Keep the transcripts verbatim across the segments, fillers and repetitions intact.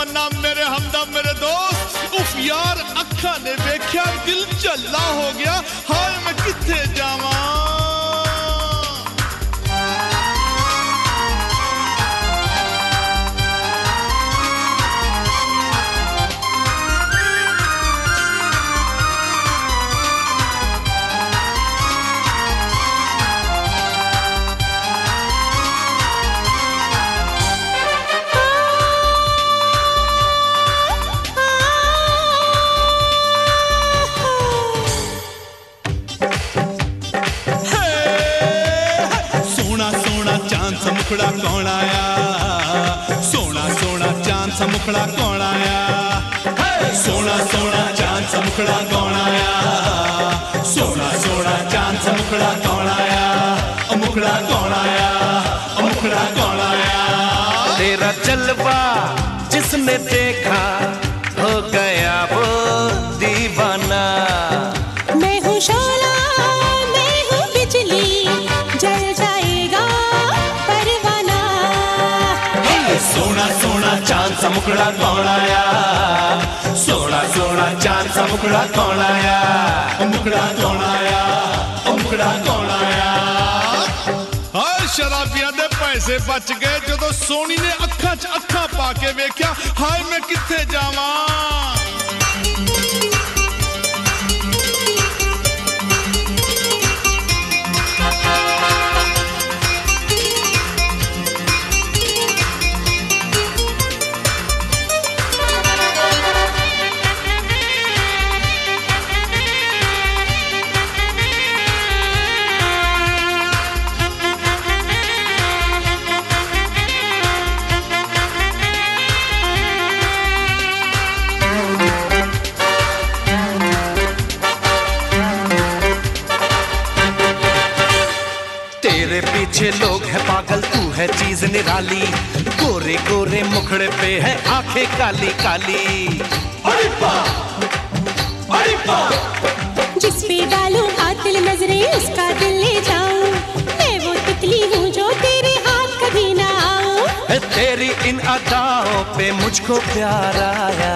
ना मेरे हमदम मेरे दोस्त। उफ यार अखा ने वेख्या दिल झल्ला हो गया, हाय मैं किथे जावा। सा मुखड़ा कौन आया, सोना सोना चांद सा मुखड़ा कौन आया, सोना सोना चांद सा मुखड़ा कौन आया, सोना सोना चांद सा मुखड़ा कौन आया, ओ मुखड़ा कौन आया, ओ मुखड़ा कौन आया। तेरा जलवा जिसने देखा हो गया वो दीवाना। मैं हूँ शोला मैं हूँ बिजली, जल जाएगा परवाना। सोना सोना चांद सा मुखड़ा कौन आया, सोना सोना चांद सा मुखड़ा कौन आया, मुखड़ा कौन आया, मुखड़ा कौन आया। हाय शराबियां दे पैसे बच गए जो सोनी ने अखा च अखा पाके वेख्या, हाय मैं किथे जावा। तेरे पीछे लोग हैं पागल, तू है चीज निराली। गोरे गोरे मुखड़े पे है आंखें काली काली। अरे बा, अरे बा। जिस पे डालूं कातिल नजरें उसका दिल ले जाऊं, मैं वो तितली हूँ जो तेरे हाथ कभी ना आऊं। तेरी इन अदाओं पे मुझको प्यार आया।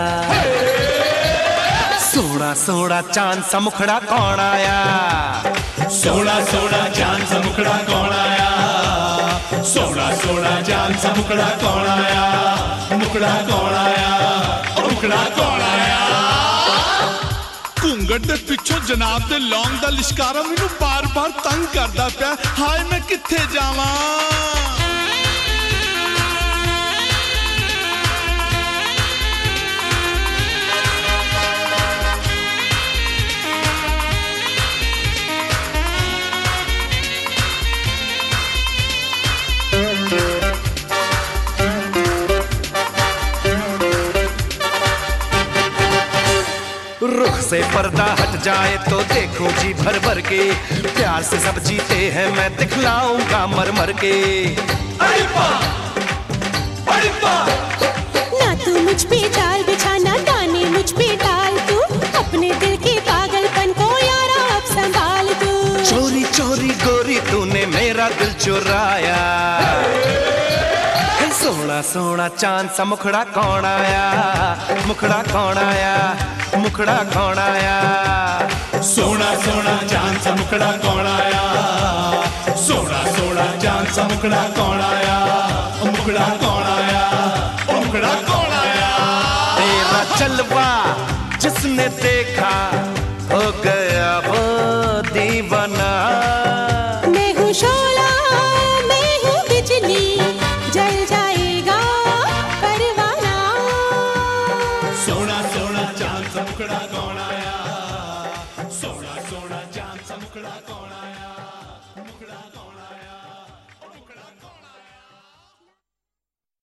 सोना सोना चांद सा मुखड़ा कौन आया, सोना सोना चांद सा मुखड़ा कौन आया, सोना सोना चांद सा मुखड़ा कौन आया, मुखड़ा कौन आया, मुखड़ा कौन आया। घूंगट दे पिछों जनाब दे लौंग दा लिशकारा मैनू बार बार तंग करदा पिया, हाय मैं किथे जावा। रुख से पर्दा हट जाए तो देखो जी भर भर के, प्यार से सब जीते हैं मैं दिखलाऊंगा मर मर के। अरे बा, अरे बा। ना तू मुझ पे जाल बिछाना, दाने मुझ पे डाल तू, अपने दिल के पागलपन को यारा अब संभाल तू। चोरी चोरी गोरी तूने मेरा दिल चुराया। सोना सोना चांद सा मुखड़ा कौन आया, मुखड़ा कौन आया, मुखड़ा कौन आया। सोना सोना चांद सा मुखड़ा कौन आया, सोना सोना चांद सा मुखड़ा कौन आया, मुखड़ा कौन आया, मुखड़ा कौन आया। तेरा जलवा जिसने देखा हो गया वो दीवाना। मैं हूँ शोला मैं हूँ बिजली, जल जाएगा परवाना। सोना सोना चांद सा मुखड़ा कौन आया, सोना सोना चांद सा मुखड़ा कौन आया।